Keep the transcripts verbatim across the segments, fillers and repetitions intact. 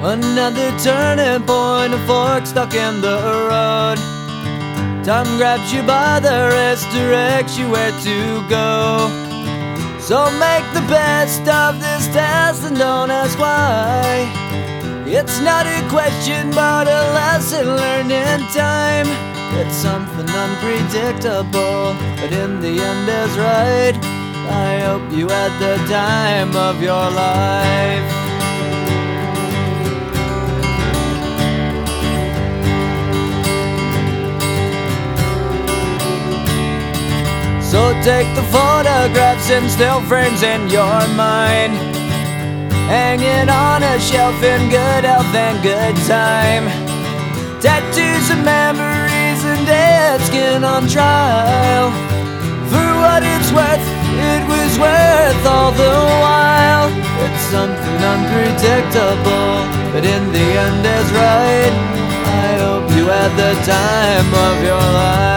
Another turning point, a fork stuck in the road. Time grabs you by the wrist, directs you where to go. So make the best of this test and don't ask why. It's not a question but a lesson learned in time. It's something unpredictable, but in the end is right. I hope you had the time of your life. So take the photographs and still frames in your mind, hanging on a shelf in good health and good time. Tattoos and memories and dead skin on trial. For what it's worth, it was worth all the while. It's something unpredictable, but in the end is right. I hope you had the time of your life.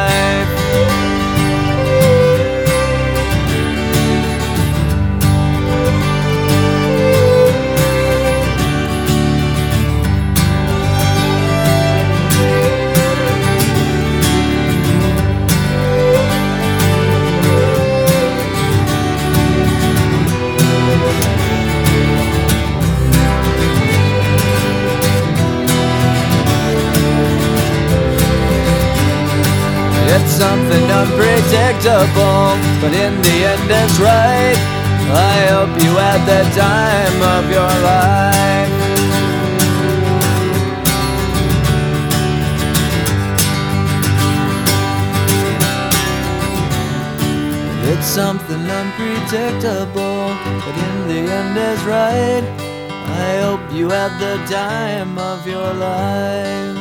It's something unpredictable, but in the end is right. I hope you had the time of your life. It's something unpredictable, but in the end is right. I hope you had the time of your life.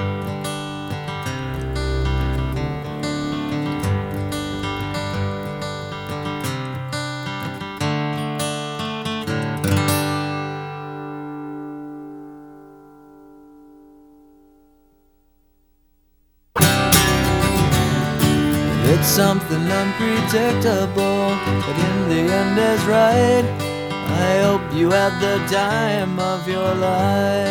It's something unpredictable, but in the end is right. I hope you had the time of your life.